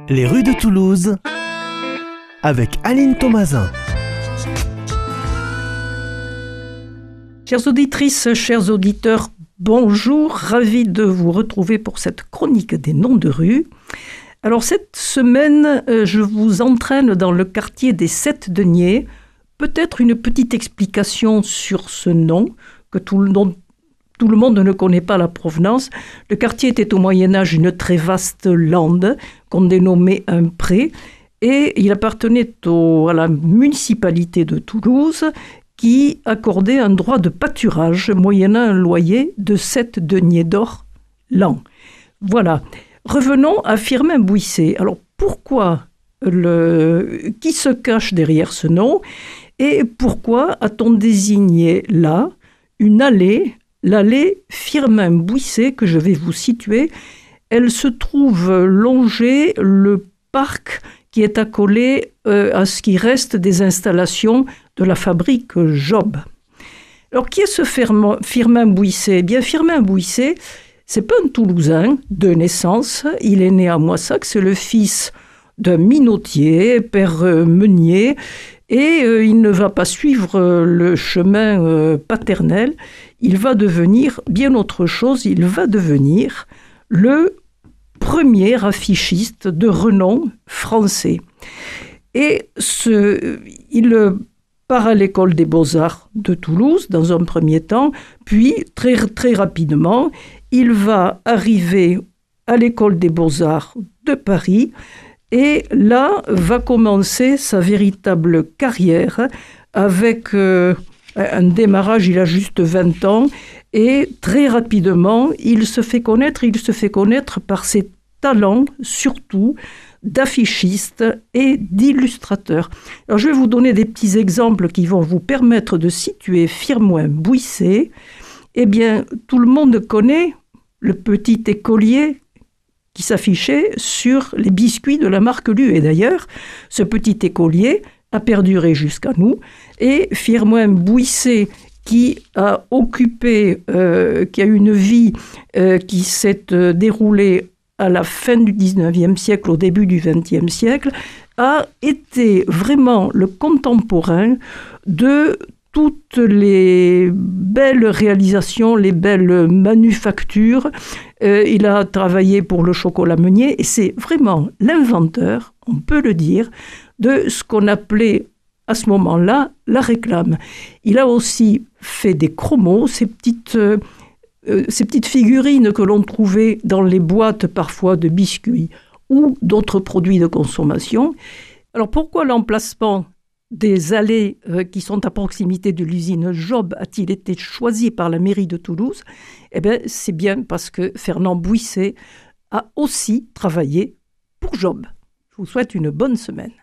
Les rues de Toulouse avec Aline Thomasin. Chères auditrices, chers auditeurs, bonjour, ravi de vous retrouver pour cette chronique des noms de rues. Alors cette semaine, je vous entraîne dans le quartier des Sept Deniers. Peut-être une petite explication sur ce nom, que tout le monde ne connaît pas la provenance. Le quartier était au Moyen-Âge une très vaste lande qu'on dénommait un pré, et il appartenait à la municipalité de Toulouse, qui accordait un droit de pâturage moyennant un loyer de 7 deniers d'or l'an. Voilà. Revenons à Firmin Bouissé. Alors pourquoi qui se cache derrière ce nom et pourquoi a-t-on désigné là une allée, l'allée Firmin Bouissé que je vais vous situer? Elle se trouve longer le parc qui est accolé à ce qui reste des installations de la fabrique Job. Alors, qui est ce Firmin Bouissé? Eh bien, Firmin Bouissé, c'est pas un Toulousain de naissance. Il est né à Moissac, c'est le fils d'un minotier, père meunier, et il ne va pas suivre le chemin paternel. Il va devenir bien autre chose. Il va devenir le premier affichiste de renom français. Et il part à l'école des Beaux-Arts de Toulouse dans un premier temps, puis très, très rapidement, il va arriver à l'école des Beaux-Arts de Paris et là va commencer sa véritable carrière avec un démarrage, il a juste 20 ans, et très rapidement, il se fait connaître par ses talents, surtout d'affichiste et d'illustrateur. Alors, je vais vous donner des petits exemples qui vont vous permettre de situer Firmin Bouissé. Eh bien, tout le monde connaît le petit écolier qui s'affichait sur les biscuits de la marque Lu. Et d'ailleurs, ce petit écolier a perduré jusqu'à nous. Et Firmin Bouissé, qui a eu une vie qui s'est déroulée à la fin du 19e siècle, au début du 20e siècle, a été vraiment le contemporain de toutes les belles réalisations, les belles manufactures. Il a travaillé pour le chocolat Meunier et c'est vraiment l'inventeur, on peut le dire, de ce qu'on appelait à ce moment-là la réclame. Il a aussi fait des chromos, ces petites figurines que l'on trouvait dans les boîtes parfois de biscuits ou d'autres produits de consommation. Alors pourquoi l'emplacement des allées qui sont à proximité de l'usine Job a-t-il été choisi par la mairie de Toulouse? Eh bien, c'est bien parce que Firmin Bouissé a aussi travaillé pour Job. Je vous souhaite une bonne semaine.